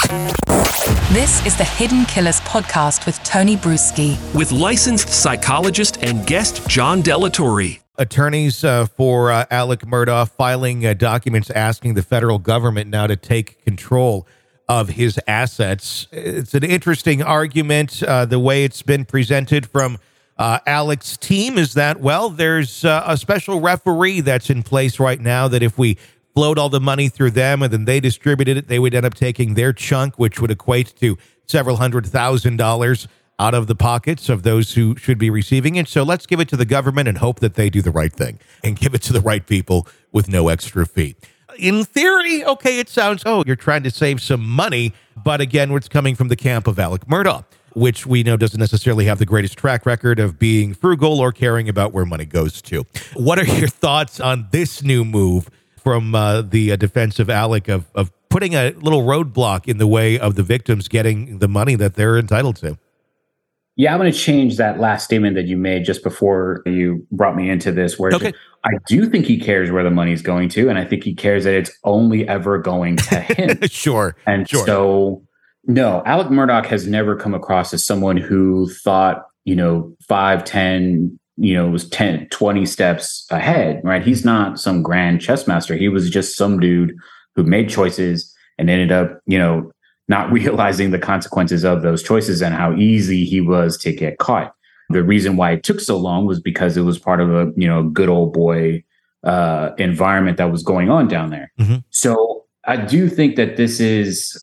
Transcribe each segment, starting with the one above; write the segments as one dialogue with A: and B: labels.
A: This is the Hidden Killers podcast with Tony Brueski.
B: With licensed psychologist and guest John Delatorre.
C: Attorneys for Alec Murdaugh filing documents asking the federal government now to take control of his assets. It's an interesting argument. The way it's been presented from Alec's team is that, well, there's a special referee that's in place right now that if we flowed all the money through them and then they distributed it, they would end up taking their chunk, which would equate to several $100,000 out of the pockets of those who should be receiving it. So let's give it to the government and hope that they do the right thing and give it to the right people with no extra fee. In theory, okay, it sounds, you're trying to save some money. But again, it's coming from the camp of Alec Murdaugh, which we know doesn't necessarily have the greatest track record of being frugal or caring about where money goes to. What are your thoughts on this new move from the defense of Alec of putting a little roadblock in the way of the victims getting the money that they're entitled to?
D: Yeah, I'm going to change that last statement that you made just before you brought me into this, where I do think he cares where the money's going to, and I think he cares that it's only ever going to him.
C: Sure.
D: So, no, Alec Murdaugh has never come across as someone who thought, 5, 10, was 10, 20 steps ahead, right? He's not some grand chess master. He was just some dude who made choices and ended up, not realizing the consequences of those choices and how easy he was to get caught. The reason why it took so long was because it was part of a, good old boy environment that was going on down there. Mm-hmm. So I do think that this is,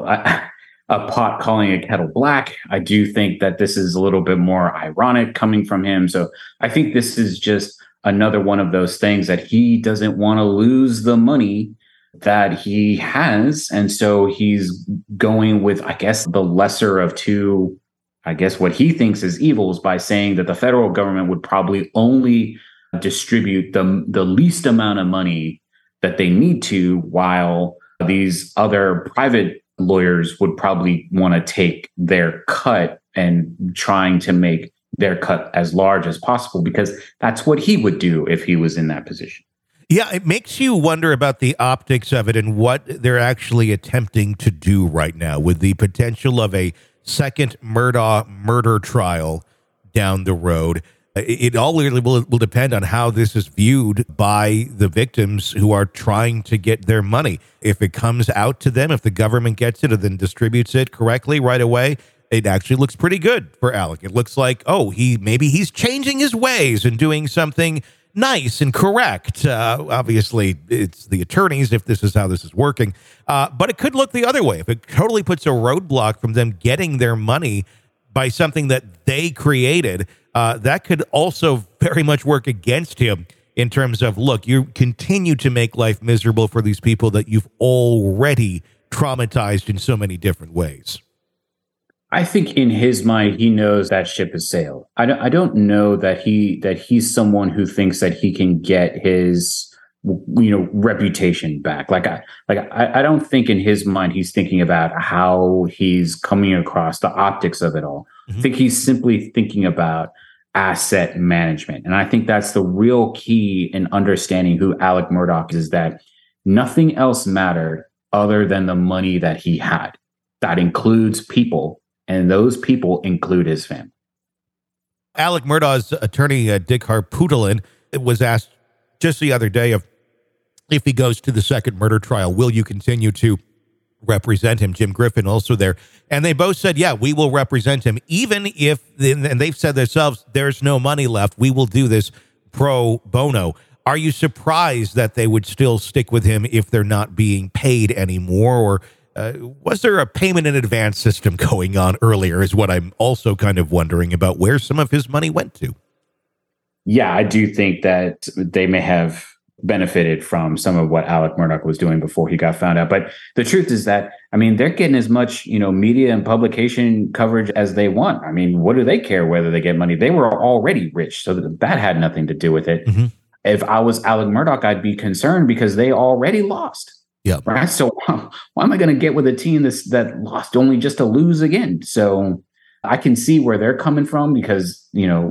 D: a pot calling a kettle black. I do think that this is a little bit more ironic coming from him. So I think this is just another one of those things that he doesn't want to lose the money that he has. And so he's going with, I guess, the lesser of two, what he thinks is evils by saying that the federal government would probably only distribute the least amount of money that they need to, while these other private lawyers would probably want to take their cut and trying to make their cut as large as possible, because that's what he would do if he was in that position.
C: Yeah, it makes you wonder about the optics of it and what they're actually attempting to do right now with the potential of a second Murdaugh murder trial down the road. It all really will depend on how this is viewed by the victims who are trying to get their money. If it comes out to them, if the government gets it and then distributes it correctly right away, it actually looks pretty good for Alec. It looks like, maybe he's changing his ways and doing something nice and correct. Obviously, it's the attorneys if this is how this is working. But it could look the other way. If it totally puts a roadblock from them getting their money by something that they created, that could also very much work against him in terms of, look, you continue to make life miserable for these people that you've already traumatized in so many different ways.
D: I think in his mind, he knows that ship has sailed. I don't know that he's someone who thinks that he can get his, reputation back. I don't think in his mind he's thinking about how he's coming across, the optics of it all. Mm-hmm. I think he's simply thinking about asset management. And I think that's the real key in understanding who Alec Murdaugh is, that nothing else mattered other than the money that he had. That includes people, and those people include his family.
C: Alec Murdaugh's attorney, Dick Harpootlian, was asked just the other day if he goes to the second murder trial, will you continue to represent him? Jim Griffin also there. And they both said, yeah, we will represent him, even if, and they've said themselves, there's no money left. We will do this pro bono. Are you surprised that they would still stick with him if they're not being paid anymore? Or was there a payment in advance system going on earlier is what I'm also kind of wondering about, where some of his money went to.
D: Yeah, I do think that they may have benefited from some of what Alec Murdaugh was doing before he got found out. But the truth is that, they're getting as much, media and publication coverage as they want. What do they care whether they get money? They were already rich, so that had nothing to do with it. Mm-hmm. If I was Alec Murdaugh, I'd be concerned because they already lost. Yeah. Right. So why am I going to get with a team that lost only just to lose again? So I can see where they're coming from because,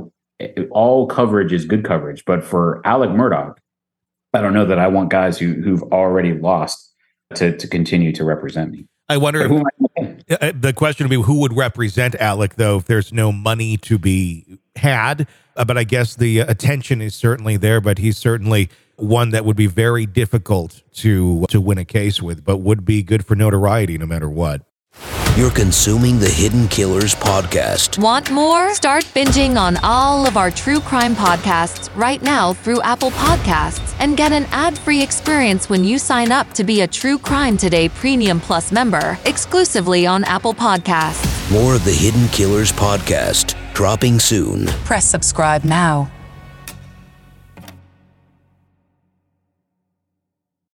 D: all coverage is good coverage. But for Alec Murdaugh, I don't know that I want guys who've already lost to continue to represent me.
C: I wonder
D: who am I going to
C: The question would be who would represent Alec, though, if there's no money to be had. But I guess the attention is certainly there, but he's certainly one that would be very difficult to win a case with, but would be good for notoriety no matter what.
E: You're consuming the Hidden Killers podcast.
F: Want more? Start binging on all of our true crime podcasts right now through Apple Podcasts and get an ad-free experience when you sign up to be a True Crime Today Premium Plus member exclusively on Apple Podcasts.
E: More of the Hidden Killers podcast dropping soon.
A: Press subscribe now.